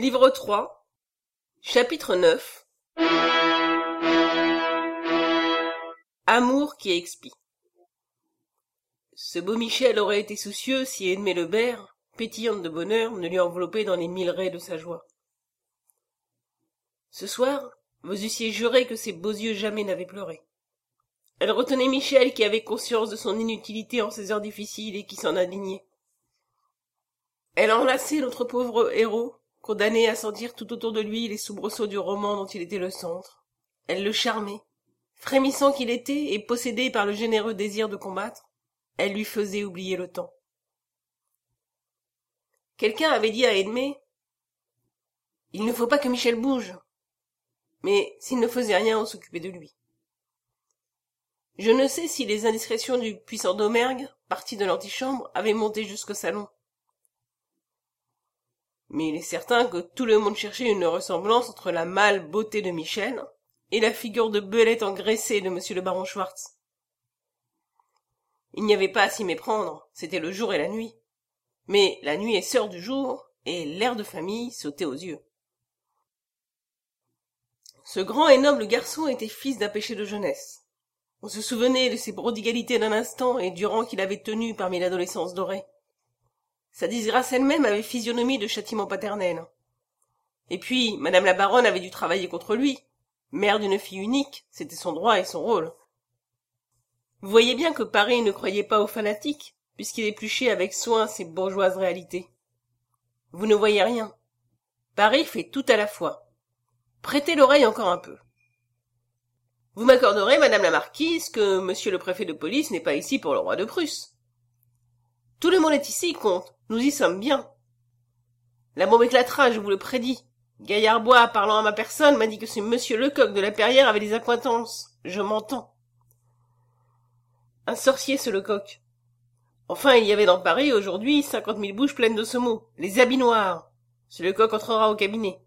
Livre 3, chapitre 9. Amour qui expie. Ce beau Michel aurait été soucieux si Edmée Lebert, pétillante de bonheur, ne lui enveloppait dans les 1000 raies de sa joie. Ce soir, vous eussiez juré que ses beaux yeux jamais n'avaient pleuré. Elle retenait Michel qui avait conscience de son inutilité en ces heures difficiles et qui s'en indignait. Elle enlaçait notre pauvre héros, condamné à sentir tout autour de lui les soubresauts du roman dont il était le centre. Elle le charmait. Frémissant qu'il était et possédé par le généreux désir de combattre, elle lui faisait oublier le temps. Quelqu'un avait dit à Edmée « Il ne faut pas que Michel bouge. » Mais s'il ne faisait rien, on s'occupait de lui. Je ne sais si les indiscrétions du puissant Domergue, parti de l'antichambre, avaient monté jusqu'au salon. Mais il est certain que tout le monde cherchait une ressemblance entre la mâle beauté de Michel et la figure de belette engraissée de monsieur le baron Schwartz. Il n'y avait pas à s'y méprendre, c'était le jour et la nuit. Mais la nuit est sœur du jour, et l'air de famille sautait aux yeux. Ce grand et noble garçon était fils d'un péché de jeunesse. On se souvenait de ses prodigalités d'un instant et du rang qu'il avait tenu parmi l'adolescence dorée. Sa disgrâce elle-même avait physionomie de châtiment paternel. Et puis, madame la baronne avait dû travailler contre lui. Mère d'une fille unique, c'était son droit et son rôle. Vous voyez bien que Paris ne croyait pas aux fanatiques, puisqu'il épluchait avec soin ces bourgeoises réalités. Vous ne voyez rien. Paris fait tout à la fois. Prêtez l'oreille encore un peu. Vous m'accorderez, madame la marquise, que monsieur le préfet de police n'est pas ici pour le roi de Prusse. Tout le monde est ici, comte. Nous y sommes bien. La bombe éclatera, je vous le prédis. Gaillard-Bois, parlant à ma personne, m'a dit que ce monsieur Lecoq de la Perrière avait des accointances. Je m'entends. Un sorcier, ce Lecoq. Enfin, il y avait dans Paris, aujourd'hui, 50 000 bouches pleines de ce mot. Les habits noirs. Ce Lecoq entrera au cabinet.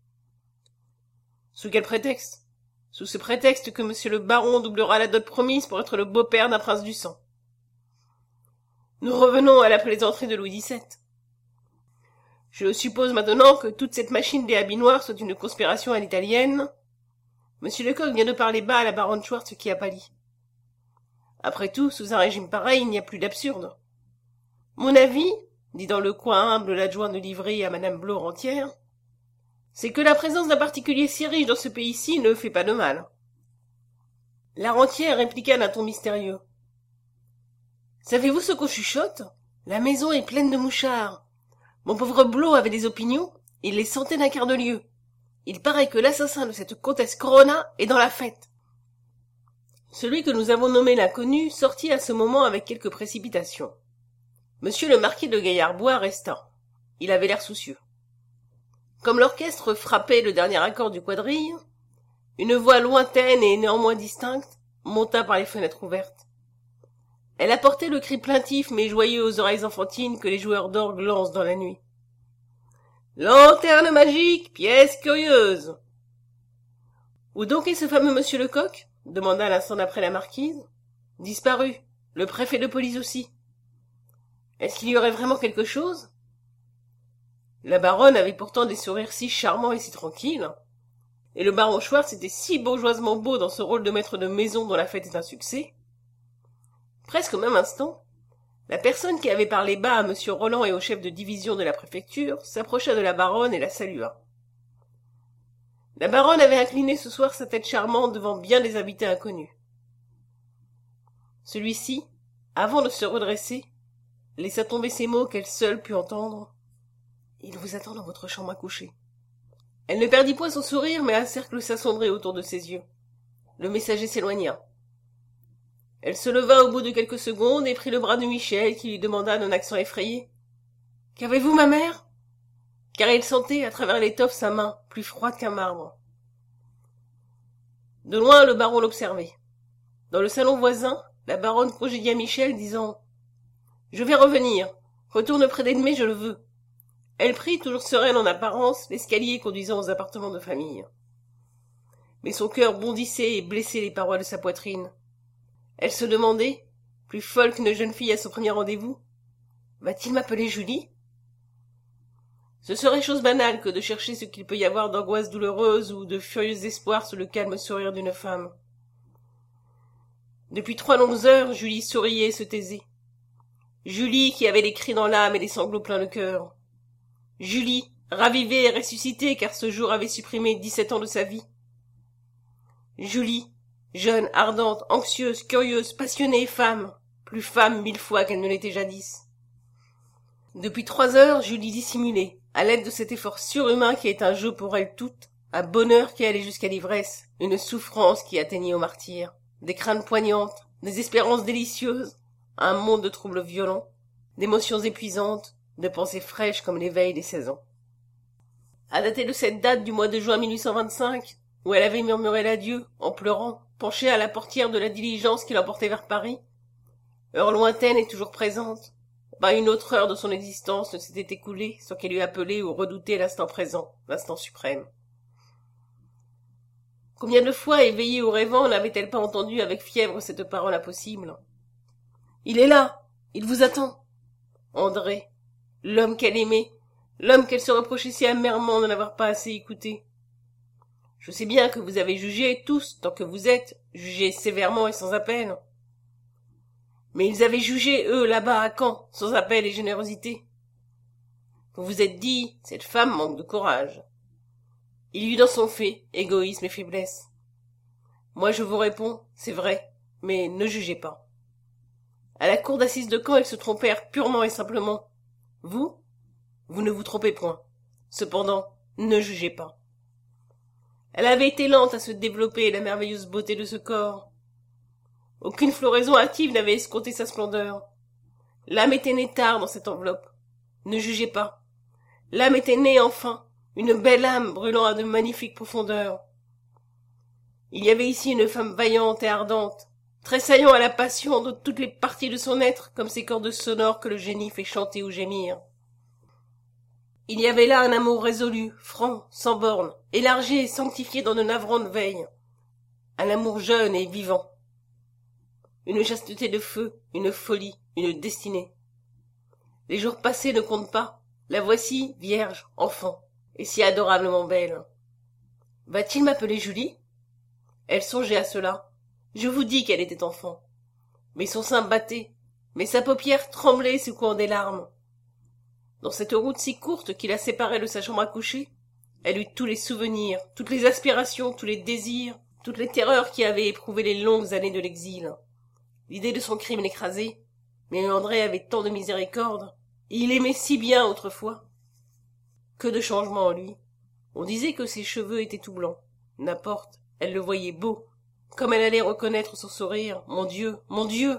Sous quel prétexte? Sous ce prétexte que monsieur le baron doublera la dot promise pour être le beau-père d'un prince du sang. Nous revenons à la plaisanterie de Louis XVII. Je suppose maintenant que toute cette machine des habits noirs soit une conspiration à l'italienne. Monsieur Lecoq vient de parler bas à la baronne Schwartz qui a pâli. Après tout, sous un régime pareil, il n'y a plus d'absurde. Mon avis, dit dans le coin humble l'adjoint de livrée à madame Blot rentière, c'est que la présence d'un particulier si riche dans ce pays-ci ne fait pas de mal. La rentière répliqua d'un ton mystérieux. Savez-vous ce qu'on chuchote? La maison est pleine de mouchards. Mon pauvre Blot avait des opinions, il les sentait d'un quart de lieue. Il paraît que l'assassin de cette comtesse Corona est dans la fête. Celui que nous avons nommé l'inconnu sortit à ce moment avec quelque précipitation. Monsieur le marquis de Gaillard-Bois resta. Il avait l'air soucieux. Comme l'orchestre frappait le dernier accord du quadrille, une voix lointaine et néanmoins distincte monta par les fenêtres ouvertes. Elle apportait le cri plaintif mais joyeux aux oreilles enfantines que les joueurs d'orgue lancent dans la nuit. Lanterne magique, pièce curieuse. Où donc est ce fameux monsieur Lecoq? Demanda l'instant d'après la marquise. Disparu. Le préfet de police aussi. Est-ce qu'il y aurait vraiment quelque chose? La baronne avait pourtant des sourires si charmants et si tranquilles. Et le baron Schwartz était si bourgeoisement beau dans ce rôle de maître de maison dont la fête est un succès. Presque au même instant, la personne qui avait parlé bas à monsieur Roland et au chef de division de la préfecture s'approcha de la baronne et la salua. La baronne avait incliné ce soir sa tête charmante devant bien des invités inconnus. Celui-ci, avant de se redresser, laissa tomber ces mots qu'elle seule put entendre. « Il vous attend dans votre chambre à coucher. » Elle ne perdit point son sourire, mais un cercle s'assombrit autour de ses yeux. Le messager s'éloigna. Elle se leva au bout de quelques secondes et prit le bras de Michel, qui lui demanda d'un accent effrayé. « Qu'avez-vous, ma mère ?» Car il sentait à travers l'étoffe sa main, plus froide qu'un marbre. De loin, le baron l'observait. Dans le salon voisin, la baronne congédia Michel, disant « Je vais revenir. Retourne près d'Edmée, je le veux. » Elle prit, toujours sereine en apparence, l'escalier conduisant aux appartements de famille. Mais son cœur bondissait et blessait les parois de sa poitrine. Elle se demandait, plus folle qu'une jeune fille à son premier rendez-vous, « Va-t-il m'appeler Julie ?» Ce serait chose banale que de chercher ce qu'il peut y avoir d'angoisse douloureuse ou de furieux espoir sous le calme sourire d'une femme. Depuis 3 longues heures, Julie souriait et se taisait. Julie qui avait les cris dans l'âme et les sanglots plein le cœur. Julie, ravivée et ressuscitée car ce jour avait supprimé 17 ans de sa vie. Julie, jeune, ardente, anxieuse, curieuse, passionnée, femme, plus femme 1000 fois qu'elle ne l'était jadis. Depuis 3 heures, Julie dissimulait, à l'aide de cet effort surhumain qui est un jeu pour elle toute, un bonheur qui allait jusqu'à l'ivresse, une souffrance qui atteignait au martyre, des craintes poignantes, des espérances délicieuses, un monde de troubles violents, d'émotions épuisantes, de pensées fraîches comme l'éveil des 16 ans. À dater de cette date du mois de juin 1825, où elle avait murmuré l'adieu, en pleurant, penchée à la portière de la diligence qui l'emportait vers Paris, heure lointaine et toujours présente, pas une autre heure de son existence ne s'était écoulée sans qu'elle eût appelé ou redouté l'instant présent, l'instant suprême. Combien de fois, éveillée ou rêvant, n'avait-elle pas entendu avec fièvre cette parole impossible? « Il est là! Il vous attend !» André, l'homme qu'elle aimait, l'homme qu'elle se reprochait si amèrement de n'avoir pas assez écouté. Je sais bien que vous avez jugé, tous, tant que vous êtes, jugé sévèrement et sans appel. Mais ils avaient jugé, eux, là-bas, à Caen, sans appel et générosité. Vous vous êtes dit, cette femme manque de courage. Il y eut dans son fait égoïsme et faiblesse. Moi je vous réponds, c'est vrai, mais ne jugez pas. À la cour d'assises de Caen, ils se trompèrent purement et simplement. Vous ne vous trompez point. Cependant, ne jugez pas. Elle avait été lente à se développer, la merveilleuse beauté de ce corps. Aucune floraison hâtive n'avait escompté sa splendeur. L'âme était née tard dans cette enveloppe. Ne jugez pas. L'âme était née enfin, une belle âme brûlant à de magnifiques profondeurs. Il y avait ici une femme vaillante et ardente, tressaillant à la passion de toutes les parties de son être, comme ces cordes sonores que le génie fait chanter ou gémir. Il y avait là un amour résolu, franc, sans bornes, élargi et sanctifié dans de navrantes veilles. Un amour jeune et vivant. Une chasteté de feu, une folie, une destinée. Les jours passés ne comptent pas. La voici, vierge, enfant, et si adorablement belle. Va-t-il m'appeler Julie? Elle songeait à cela. Je vous dis qu'elle était enfant. Mais son sein battait, mais sa paupière tremblait secouant des larmes. Dans cette route si courte qui la séparait de sa chambre à coucher, elle eut tous les souvenirs, toutes les aspirations, tous les désirs, toutes les terreurs qui avaient éprouvé les longues années de l'exil. L'idée de son crime l'écrasait, mais André avait tant de miséricorde, et il aimait si bien autrefois. Que de changements en lui. On disait que ses cheveux étaient tout blancs. N'importe, elle le voyait beau, comme elle allait reconnaître son sourire. Mon Dieu, mon Dieu!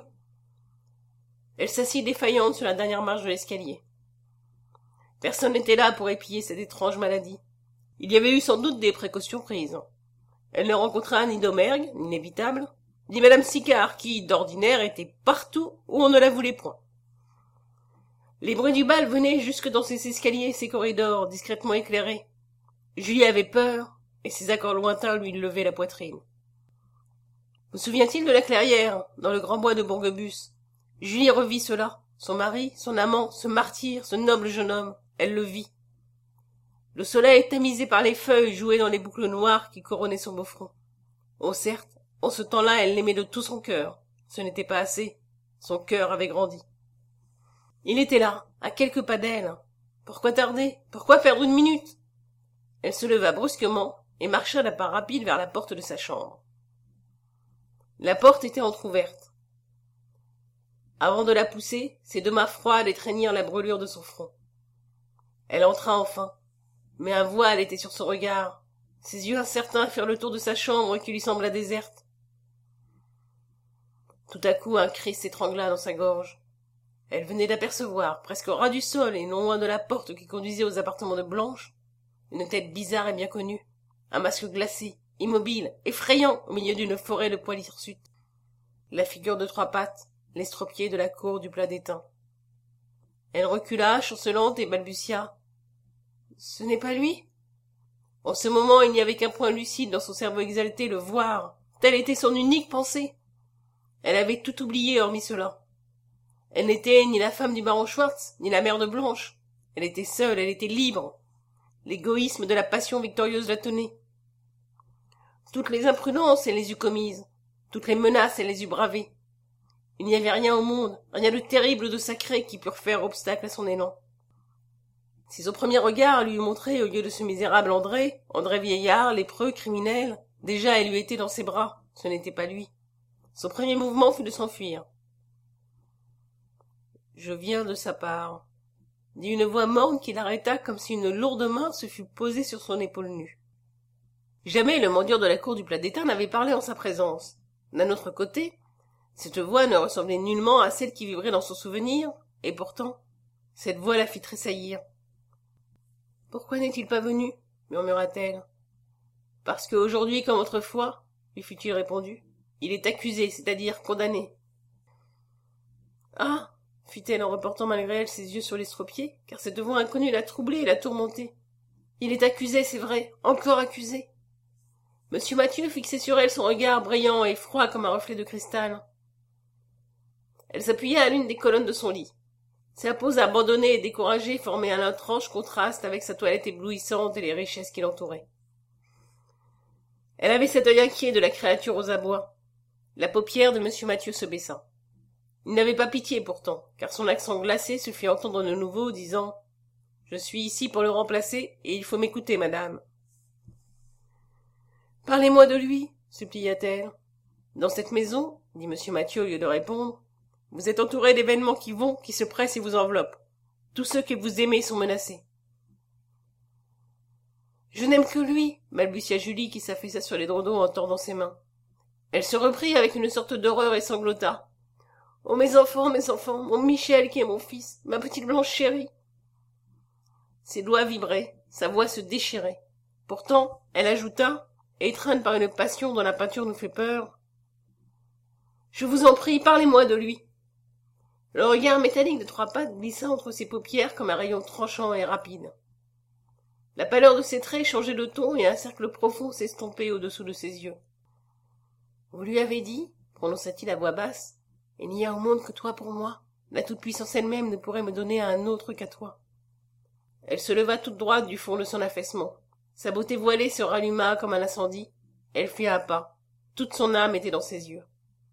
Elle s'assit défaillante sur la dernière marche de l'escalier. Personne n'était là pour épier cette étrange maladie. Il y avait eu sans doute des précautions prises. Elle ne rencontra ni Domergue, l'inévitable, ni madame Sicard, qui, d'ordinaire, était partout où on ne la voulait point. Les bruits du bal venaient jusque dans ces escaliers et ces corridors, discrètement éclairés. Julie avait peur, et ces accords lointains lui levaient la poitrine. Vous souvient-il de la clairière, dans le grand bois de Bourguebus? Julie revit cela, son mari, son amant, ce martyr, ce noble jeune homme, elle le vit. Le soleil, tamisé par les feuilles, jouait dans les boucles noires qui couronnaient son beau front. Oh certes, en ce temps-là, elle l'aimait de tout son cœur. Ce n'était pas assez. Son cœur avait grandi. Il était là, à quelques pas d'elle. Pourquoi tarder? Pourquoi perdre une minute? Elle se leva brusquement et marcha d'un pas rapide vers la porte de sa chambre. La porte était entr'ouverte. Avant de la pousser, ses 2 mains froides étreignirent la brûlure de son front. Elle entra enfin, mais un voile était sur son regard. Ses yeux incertains firent le tour de sa chambre qui lui sembla déserte. Tout à coup, un cri s'étrangla dans sa gorge. Elle venait d'apercevoir, presque au ras du sol et non loin de la porte qui conduisait aux appartements de Blanche, une tête bizarre et bien connue, un masque glacé, immobile, effrayant au milieu d'une forêt de poils hirsutes. La figure de 3 pattes, l'estropié de la cour du plat d'étain. Elle recula, chancelante, et balbutia. « Ce n'est pas lui ?» En ce moment, il n'y avait qu'un point lucide dans son cerveau exalté, le voir. Telle était son unique pensée. Elle avait tout oublié hormis cela. Elle n'était ni la femme du baron Schwartz, ni la mère de Blanche. Elle était seule, elle était libre. L'égoïsme de la passion victorieuse la tenait. Toutes les imprudences, elle les eût commises. Toutes les menaces, elle les eût bravées. Il n'y avait rien au monde, rien de terrible ou de sacré qui pût faire obstacle à son élan. Si son premier regard lui eût montré, au lieu de ce misérable André vieillard, lépreux, criminel, déjà elle lui était dans ses bras, ce n'était pas lui. Son premier mouvement fut de s'enfuir. « Je viens de sa part », dit une voix morne qui l'arrêta comme si une lourde main se fût posée sur son épaule nue. Jamais le mendiant de la cour du Plat d'Étain n'avait parlé en sa présence. D'un autre côté, cette voix ne ressemblait nullement à celle qui vibrait dans son souvenir, et pourtant, cette voix la fit tressaillir. « Pourquoi n'est-il pas venu ?» murmura-t-elle. « Parce qu'aujourd'hui, comme autrefois, lui fut-il répondu, il est accusé, c'est-à-dire condamné. »« Ah !» fit-elle en reportant malgré elle ses yeux sur l'estropié, car cette voix inconnue la troublait et la tourmentait. « Il est accusé, c'est vrai, encore accusé. » Monsieur Mathieu fixait sur elle son regard brillant et froid comme un reflet de cristal. Elle s'appuya à l'une des colonnes de son lit. Sa pose abandonnée et découragée formait un étrange contraste avec sa toilette éblouissante et les richesses qui l'entouraient. Elle avait cet œil inquiet de la créature aux abois. La paupière de monsieur Mathieu se baissa. Il n'avait pas pitié pourtant, car son accent glacé se fit entendre de nouveau, disant « Je suis ici pour le remplacer, et il faut m'écouter, madame. » « Parlez-moi de lui, supplia-t-elle. Dans cette maison, dit monsieur Mathieu au lieu de répondre, vous êtes entouré d'événements qui vont, qui se pressent et vous enveloppent. Tous ceux que vous aimez sont menacés. Je n'aime que lui, balbutia Julie qui s'affaissa sur les drôdons en tordant ses mains. Elle se reprit avec une sorte d'horreur et sanglota. Oh, mes enfants, mon Michel qui est mon fils, ma petite Blanche chérie. Ses doigts vibraient, sa voix se déchirait. Pourtant, elle ajouta, étreinte par une passion dont la peinture nous fait peur. Je vous en prie, parlez-moi de lui. Le regard métallique de Trois Pattes glissa entre ses paupières comme un rayon tranchant et rapide. La pâleur de ses traits changeait de ton et un cercle profond s'estompait au-dessous de ses yeux. Vous lui avez dit, prononça-t-il à voix basse, il n'y a au monde que toi pour moi. La toute-puissance elle-même ne pourrait me donner à un autre qu'à toi. Elle se leva toute droite du fond de son affaissement. Sa beauté voilée se ralluma comme un incendie. Elle fit un pas. Toute son âme était dans ses yeux.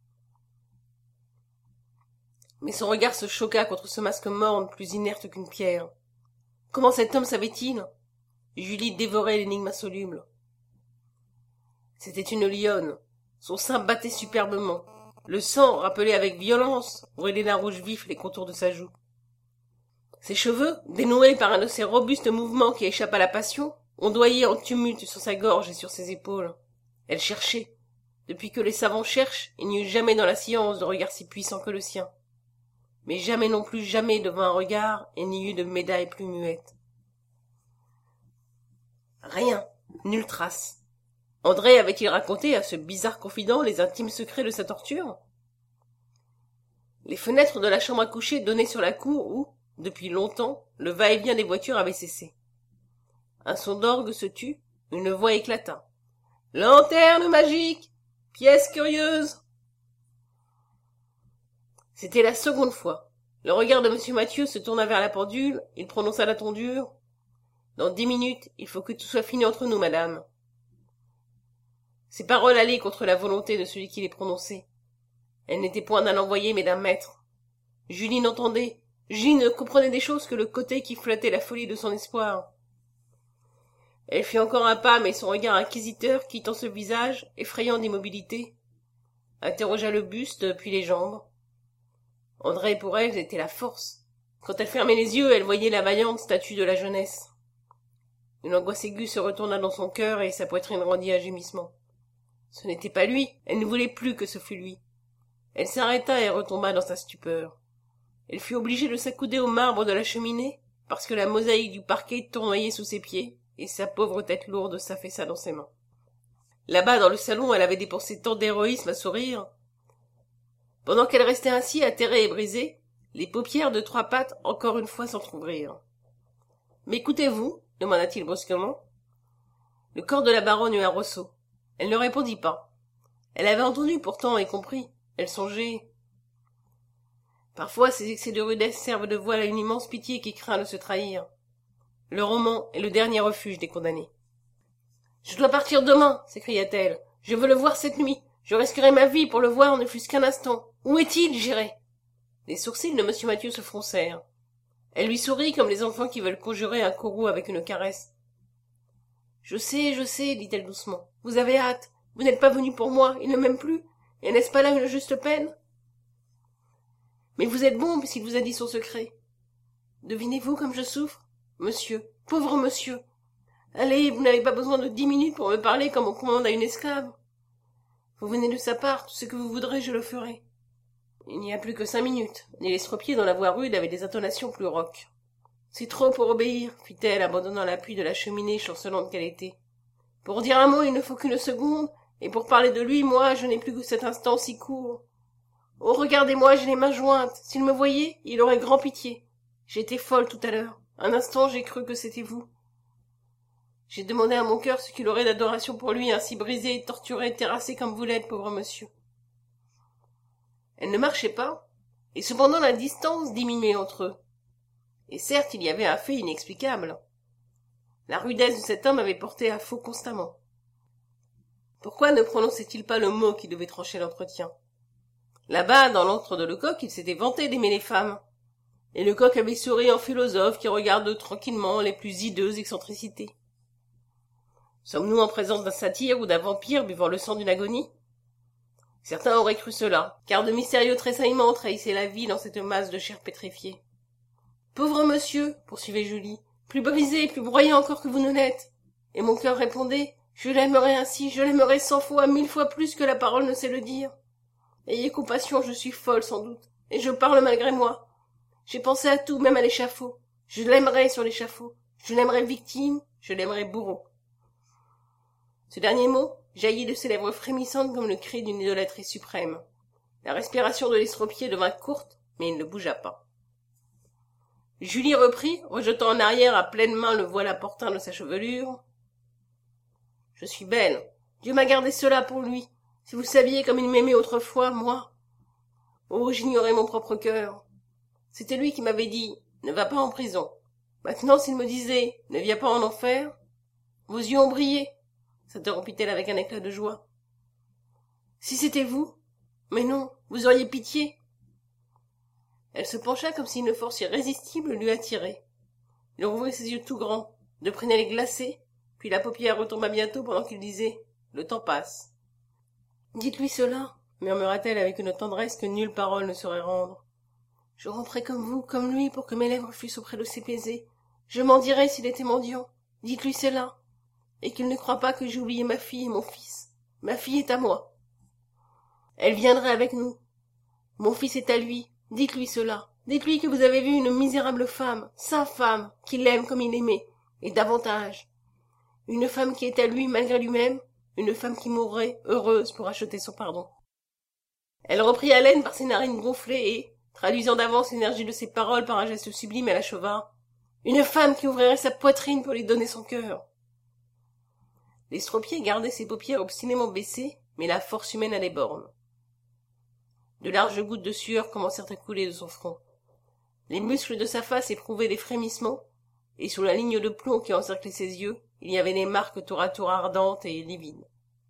Mais son regard se choqua contre ce masque morne, plus inerte qu'une pierre. Comment cet homme savait-il? Julie dévorait l'énigme insoluble. C'était une lionne. Son sein battait superbement. Le sang rappelait avec violence, brûlait d'un rouge vif les contours de sa joue. Ses cheveux, dénoués par un de ces robustes mouvements qui échappent à la passion, ondoyaient en tumulte sur sa gorge et sur ses épaules. Elle cherchait. Depuis que les savants cherchent, il n'y eut jamais dans la science de regard si puissant que le sien. Mais jamais non plus jamais devant un regard, il n'y eut de médaille plus muette. Rien, nulle trace. André avait-il raconté à ce bizarre confident les intimes secrets de sa torture? Les fenêtres de la chambre à coucher donnaient sur la cour où, depuis longtemps, le va-et-vient des voitures avait cessé. Un son d'orgue se tut, une voix éclata. « Lanterne magique! Pièce curieuse !» C'était la seconde fois. Le regard de monsieur Mathieu se tourna vers la pendule, il prononça d'un ton dur. « Dans 10 minutes, il faut que tout soit fini entre nous, madame. » Ces paroles allaient contre la volonté de celui qui les prononçait. Elles n'étaient point d'un envoyé, mais d'un maître. Julie n'entendait, Julie ne comprenait des choses que le côté qui flattait la folie de son espoir. Elle fit encore un pas, mais son regard inquisiteur, quittant ce visage, effrayant d'immobilité, interrogea le buste, puis les jambes. André, pour elle, était la force. Quand elle fermait les yeux, elle voyait la vaillante statue de la jeunesse. Une angoisse aiguë se retourna dans son cœur et sa poitrine rendit un gémissement. Ce n'était pas lui, elle ne voulait plus que ce fût lui. Elle s'arrêta et retomba dans sa stupeur. Elle fut obligée de s'accouder au marbre de la cheminée, parce que la mosaïque du parquet tournoyait sous ses pieds, et sa pauvre tête lourde s'affaissa dans ses mains. Là-bas, dans le salon, elle avait dépensé tant d'héroïsme à sourire. Pendant qu'elle restait ainsi, atterrée et brisée, les paupières de Trois Pattes encore une fois s'entr'ouvrirent. « M'écoutez-vous » demanda-t-il brusquement. Le corps de la baronne eut un ressaut. Elle ne répondit pas. Elle avait entendu pourtant et compris. Elle songeait. Parfois, ces excès de rudesse servent de voile à une immense pitié qui craint de se trahir. Le roman est le dernier refuge des condamnés. « Je dois partir demain, s'écria-t-elle. Je veux le voir cette nuit. Je risquerai ma vie pour le voir ne fût-ce qu'un instant. Où est-il, j'irai. Les sourcils de monsieur Mathieu se froncèrent. Elle lui sourit comme les enfants qui veulent conjurer un courroux avec une caresse. Je sais, dit-elle doucement. Vous avez hâte. Vous n'êtes pas venu pour moi. Il ne m'aime plus. Et n'est-ce pas là une juste peine? Mais vous êtes bon puisqu'il vous a dit son secret. Devinez-vous comme je souffre? Monsieur, pauvre monsieur. Allez, vous n'avez pas besoin de 10 minutes pour me parler comme on commande à une esclave. Vous venez de sa part, tout ce que vous voudrez, je le ferai. Il n'y a plus que 5 minutes, et l'estropié dans la voix rude avait des intonations plus rauques. C'est trop pour obéir, fit-elle, abandonnant l'appui de la cheminée chancelante qu'elle était. Pour dire un mot, il ne faut qu'une seconde, et pour parler de lui, moi, je n'ai plus que cet instant si court. Oh, regardez-moi, j'ai les mains jointes. S'il me voyait, il aurait grand pitié. J'étais folle tout à l'heure. Un instant, j'ai cru que c'était vous. J'ai demandé à mon cœur ce qu'il aurait d'adoration pour lui, ainsi brisé, torturé, terrassé comme vous l'êtes, pauvre monsieur. Elle ne marchait pas, et cependant la distance diminuait entre eux. Et certes, il y avait un fait inexplicable. La rudesse de cet homme avait porté à faux constamment. Pourquoi ne prononçait-il pas le mot qui devait trancher l'entretien? Là-bas, dans l'antre de Lecoq, il s'était vanté d'aimer les femmes. Et Lecoq avait souri en philosophe qui regarde tranquillement les plus hideuses excentricités. Sommes-nous en présence d'un satyre ou d'un vampire buvant le sang d'une agonie? Certains auraient cru cela, car de mystérieux tressaillements trahissaient la vie dans cette masse de chair pétrifiée. « Pauvre monsieur, poursuivait Julie, plus brisé, plus broyé encore que vous ne l'êtes. » Et mon cœur répondait, « Je l'aimerais ainsi, je l'aimerais 100 fois, 1000 fois plus que la parole ne sait le dire. Ayez compassion, je suis folle sans doute, et je parle malgré moi. J'ai pensé à tout, même à l'échafaud. Je l'aimerais sur l'échafaud, je l'aimerais victime, je l'aimerais bourreau. » Ce dernier mot jaillit de ses lèvres frémissantes comme le cri d'une idolâtrie suprême. La respiration de l'estropié devint courte, mais il ne bougea pas. Julie reprit, rejetant en arrière à pleine main le voile apportant de sa chevelure. « Je suis belle. Dieu m'a gardé cela pour lui. Si vous saviez comme il m'aimait autrefois, moi. Oh, j'ignorais mon propre cœur. C'était lui qui m'avait dit « Ne va pas en prison ». Maintenant, s'il me disait « Ne viens pas en enfer », vos yeux ont brillé, s'interrompit-elle avec un éclat de joie. Si c'était vous, mais non, vous auriez pitié. Elle se pencha comme si une force irrésistible l'eût attirée. Il rouvrit ses yeux tout grands, de prunelles glacées, puis la paupière retomba bientôt pendant qu'il disait « Le temps passe ». Dites-lui cela, murmura-t-elle avec une tendresse que nulle parole ne saurait rendre. Je ramperai comme vous, comme lui, pour que mes lèvres fussent auprès de ses baisers. Je m'en dirai s'il était mendiant. Dites-lui cela. Et qu'il ne croie pas que j'ai oublié ma fille et mon fils. Ma fille est à moi. Elle viendrait avec nous. Mon fils est à lui. Dites-lui cela. Dites-lui que vous avez vu une misérable femme, sa femme, qui l'aime comme il aimait, et davantage. Une femme qui est à lui malgré lui-même, une femme qui mourrait, heureuse, pour acheter son pardon. Elle reprit haleine par ses narines gonflées et, traduisant d'avance l'énergie de ses paroles par un geste sublime, elle acheva. Une femme qui ouvrirait sa poitrine pour lui donner son cœur. L'estropié gardait ses paupières obstinément baissées, mais la force humaine a des bornes. De larges gouttes de sueur commencèrent à couler de son front. Les muscles de sa face éprouvaient des frémissements, et sous la ligne de plomb qui encerclait ses yeux, il y avait des marques tour à tour ardentes et livides.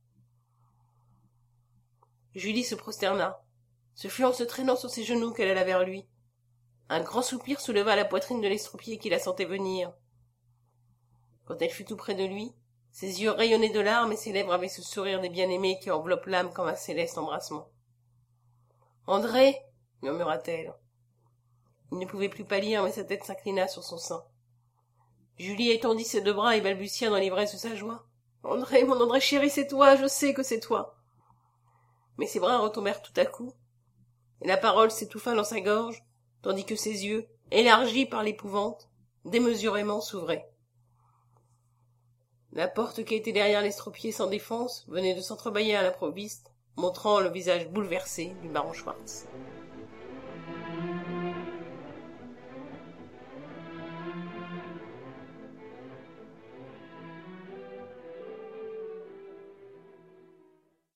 Julie se prosterna. Ce fut en se traînant sur ses genoux qu'elle alla vers lui. Un grand soupir souleva la poitrine de l'estropié qui la sentait venir. Quand elle fut tout près de lui, ses yeux rayonnaient de larmes et ses lèvres avaient ce sourire des bien-aimés qui enveloppe l'âme comme un céleste embrassement. « André !» murmura-t-elle. Il ne pouvait plus pâlir, mais sa tête s'inclina sur son sein. Julie étendit ses deux bras et balbutia dans l'ivresse de sa joie. « André, mon André chéri, c'est toi, je sais que c'est toi !» Mais ses bras retombèrent tout à coup, et la parole s'étouffa dans sa gorge, tandis que ses yeux, élargis par l'épouvante, démesurément s'ouvraient. La porte qui était derrière l'estropié sans défense venait de s'entrebâiller à l'improviste, montrant le visage bouleversé du baron Schwartz.